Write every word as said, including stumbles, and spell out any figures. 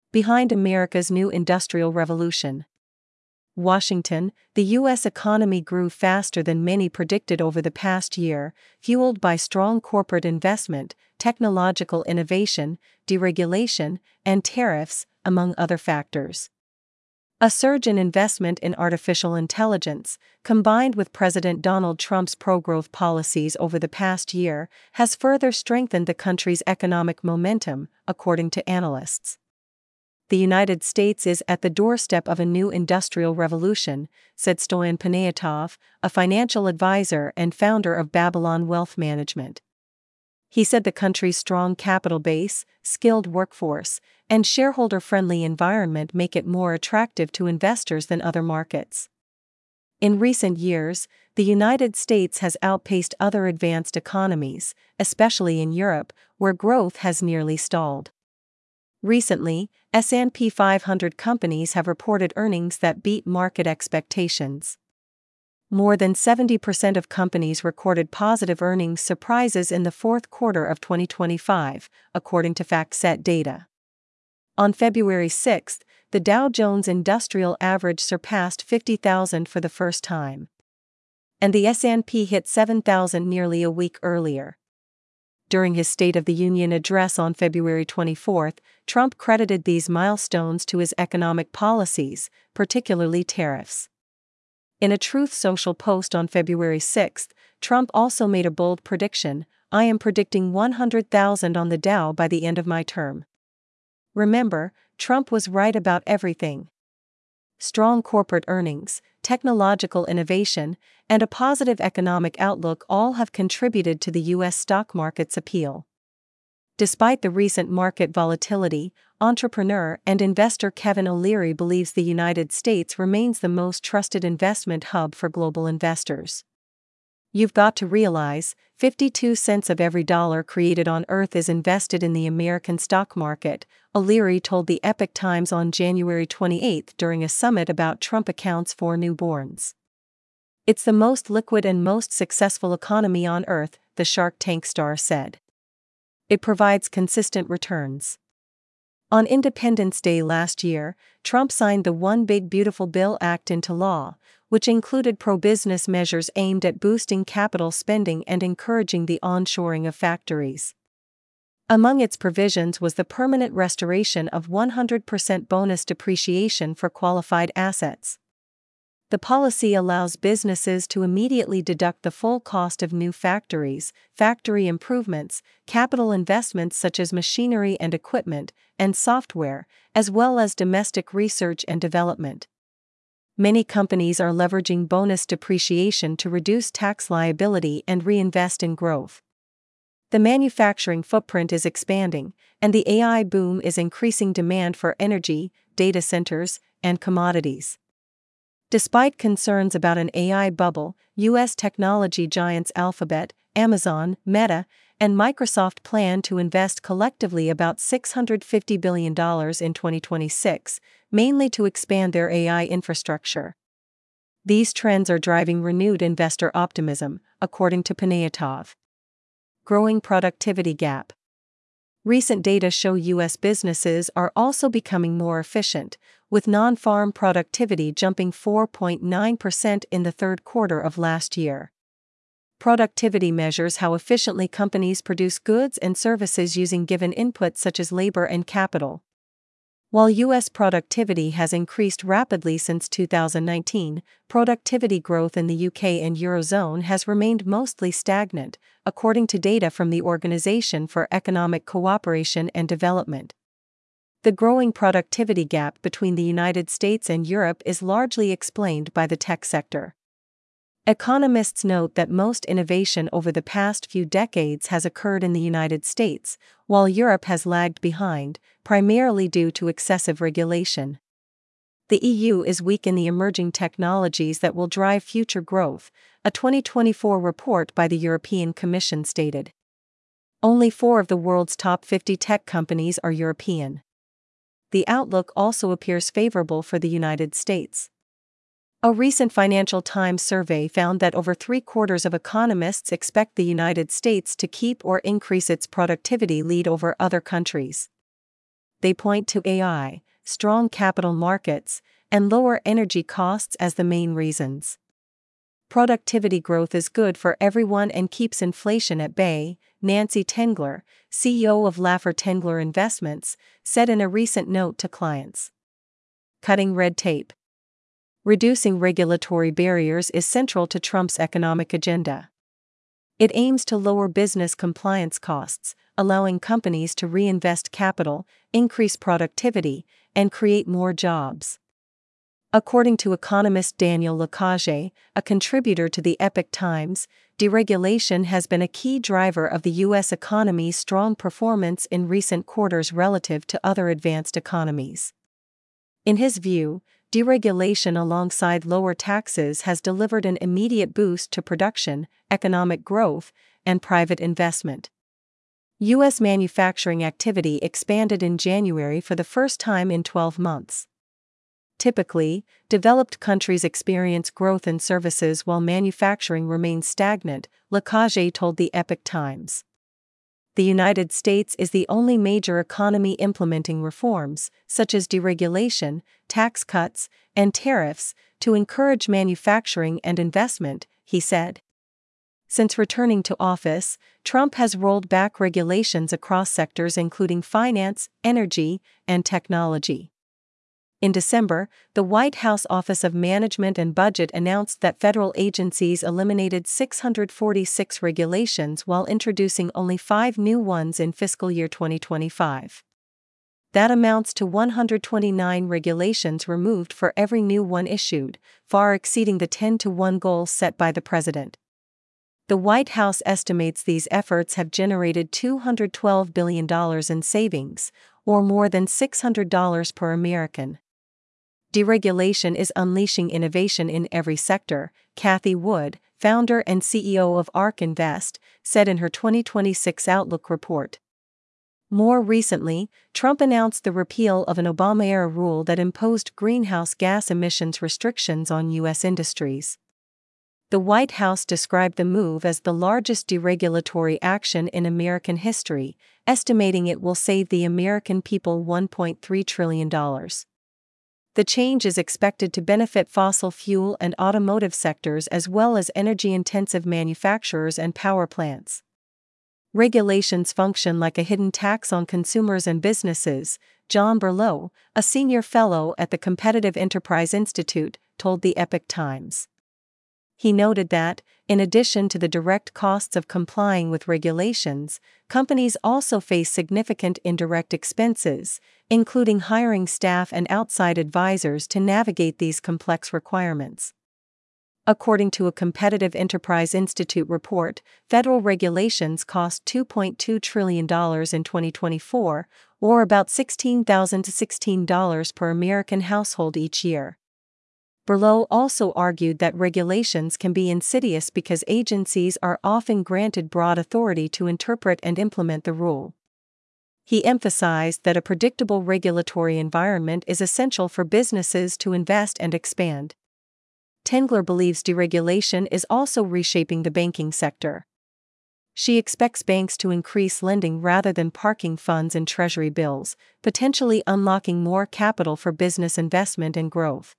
behind America's new industrial revolution. Washington, the U S economy grew faster than many predicted over the past year, fueled by strong corporate investment, technological innovation, deregulation, and tariffs, among other factors. A surge in investment in artificial intelligence, combined with President Donald Trump's pro-growth policies over the past year, has further strengthened the country's economic momentum, according to analysts. The United States is at the doorstep of a new industrial revolution, said Stoyan Panayotov, a financial advisor and founder of Babylon Wealth Management. He said the country's strong capital base, skilled workforce, and shareholder-friendly environment make it more attractive to investors than other markets. In recent years, the United States has outpaced other advanced economies, especially in Europe, where growth has nearly stalled. Recently, S and P five hundred companies have reported earnings that beat market expectations. More than seventy percent of companies recorded positive earnings surprises in the fourth quarter of twenty twenty-five, according to FactSet data. On February sixth, the Dow Jones Industrial Average surpassed fifty thousand for the first time. And the S and P hit seven thousand nearly a week earlier. During his State of the Union address on February twenty-fourth, Trump credited these milestones to his economic policies, particularly tariffs. In a Truth Social post on February sixth, Trump also made a bold prediction: "I am predicting one hundred thousand on the Dow by the end of my term." Remember, Trump was right about everything. Strong corporate earnings, technological innovation, and a positive economic outlook all have contributed to the U S stock market's appeal. Despite the recent market volatility, entrepreneur and investor Kevin O'Leary believes the United States remains the most trusted investment hub for global investors. "You've got to realize, fifty-two cents of every dollar created on Earth is invested in the American stock market," O'Leary told the Epoch Times on January twenty-eighth during a summit about Trump accounts for newborns. "It's the most liquid and most successful economy on Earth," the Shark Tank star said. "It provides consistent returns." On Independence Day last year, Trump signed the One Big Beautiful Bill Act into law, which included pro-business measures aimed at boosting capital spending and encouraging the onshoring of factories. Among its provisions was the permanent restoration of one hundred percent bonus depreciation for qualified assets. The policy allows businesses to immediately deduct the full cost of new factories, factory improvements, capital investments such as machinery and equipment, and software, as well as domestic research and development. Many companies are leveraging bonus depreciation to reduce tax liability and reinvest in growth. The manufacturing footprint is expanding, and the A I boom is increasing demand for energy, data centers, and commodities. Despite concerns about an A I bubble, U S technology giants Alphabet, Amazon, Meta, and Microsoft plan to invest collectively about six hundred fifty billion dollars in twenty twenty-six, mainly to expand their A I infrastructure. These trends are driving renewed investor optimism, according to Panayotov. Growing productivity gap. Recent data show U S businesses are also becoming more efficient, with non-farm productivity jumping four point nine percent in the third quarter of last year. Productivity measures how efficiently companies produce goods and services using given inputs such as labor and capital. While U S productivity has increased rapidly since two thousand nineteen, productivity growth in the U K and Eurozone has remained mostly stagnant, according to data from the Organisation for Economic Cooperation and Development. The growing productivity gap between the United States and Europe is largely explained by the tech sector. Economists note that most innovation over the past few decades has occurred in the United States, while Europe has lagged behind, primarily due to excessive regulation. The E U is weak in the emerging technologies that will drive future growth, a twenty twenty-four report by the European Commission stated. Only four of the world's top fifty tech companies are European. The outlook also appears favorable for the United States. A recent Financial Times survey found that over three-quarters of economists expect the United States to keep or increase its productivity lead over other countries. They point to A I, strong capital markets, and lower energy costs as the main reasons. Productivity growth is good for everyone and keeps inflation at bay, Nancy Tengler, C E O of Laffer Tengler Investments, said in a recent note to clients. Cutting red tape. Reducing regulatory barriers is central to Trump's economic agenda. It aims to lower business compliance costs, allowing companies to reinvest capital, increase productivity, and create more jobs. According to economist Daniel Lecage, a contributor to the Epoch Times, deregulation has been a key driver of the U S economy's strong performance in recent quarters relative to other advanced economies. In his view, deregulation alongside lower taxes has delivered an immediate boost to production, economic growth, and private investment. U S manufacturing activity expanded in January for the first time in twelve months. Typically, developed countries experience growth in services while manufacturing remains stagnant, Lecage told the Epoch Times. The United States is the only major economy implementing reforms, such as deregulation, tax cuts, and tariffs, to encourage manufacturing and investment, he said. Since returning to office, Trump has rolled back regulations across sectors including finance, energy, and technology. In December, the White House Office of Management and Budget announced that federal agencies eliminated six hundred forty-six regulations while introducing only five new ones in fiscal year twenty twenty-five. That amounts to one hundred twenty-nine regulations removed for every new one issued, far exceeding the ten to one goal set by the president. The White House estimates these efforts have generated two hundred twelve billion dollars in savings, or more than six hundred dollars per American. Deregulation is unleashing innovation in every sector, Cathie Wood, founder and C E O of ARK Invest, said in her twenty twenty-six Outlook report. More recently, Trump announced the repeal of an Obama-era rule that imposed greenhouse gas emissions restrictions on U S industries. The White House described the move as the largest deregulatory action in American history, estimating it will save the American people one point three trillion dollars. The change is expected to benefit fossil fuel and automotive sectors as well as energy-intensive manufacturers and power plants. Regulations function like a hidden tax on consumers and businesses, John Berlow, a senior fellow at the Competitive Enterprise Institute, told the Epoch Times. He noted that, in addition to the direct costs of complying with regulations, companies also face significant indirect expenses, including hiring staff and outside advisors to navigate these complex requirements. According to a Competitive Enterprise Institute report, federal regulations cost two point two trillion dollars in twenty twenty-four, or about sixteen thousand to sixteen dollars per American household each year. Berlow also argued that regulations can be insidious because agencies are often granted broad authority to interpret and implement the rule. He emphasized that a predictable regulatory environment is essential for businesses to invest and expand. Tengler believes deregulation is also reshaping the banking sector. She expects banks to increase lending rather than parking funds in Treasury bills, potentially unlocking more capital for business investment and growth.